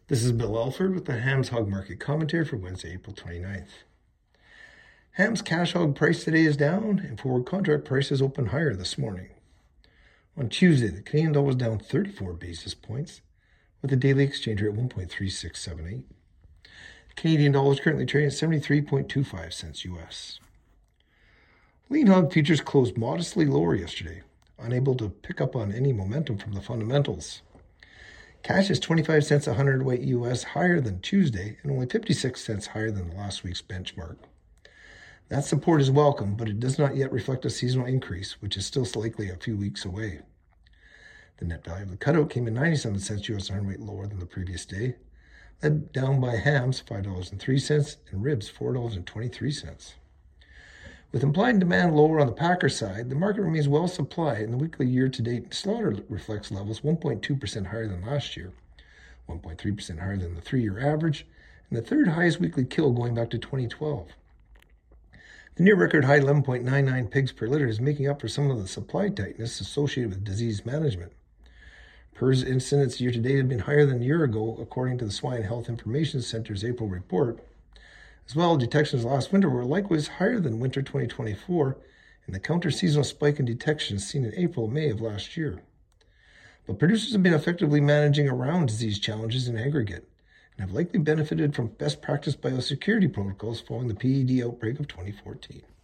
This is Bill Alford with the Hams Hog Market Commentary for Wednesday, April 29th. Hams cash hog price today is down, and forward contract prices open higher this morning. On Tuesday, the Canadian dollar was down 34 basis points, with the daily exchange rate at 1.3678. The Canadian dollar is currently trading at 73.25 cents US. Lean hog futures closed modestly lower yesterday, unable to pick up on any momentum from the fundamentals. Cash is 25 cents a hundredweight US higher than Tuesday and only 56 cents higher than last week's benchmark. That support is welcome, but it does not yet reflect a seasonal increase, which is still likely a few weeks away. The net value of the cutout came in 97 cents US a hundredweight lower than the previous day, led down by hams $5.03 and ribs $4.23. With implied demand lower on the packer side, the market remains well supplied, and the weekly year-to-date slaughter reflects levels 1.2% higher than last year, 1.3% higher than the 3-year average, and the third highest weekly kill going back to 2012. The near-record high 11.99 pigs per litter is making up for some of the supply tightness associated with disease management. PRRS incidence year-to-date had been higher than a year ago, according to the Swine Health Information Center's April report. As well, detections last winter were likewise higher than winter 2024 and the counter-seasonal spike in detections seen in April and May of last year. But producers have been effectively managing around disease challenges in aggregate and have likely benefited from best practice biosecurity protocols following the PED outbreak of 2014.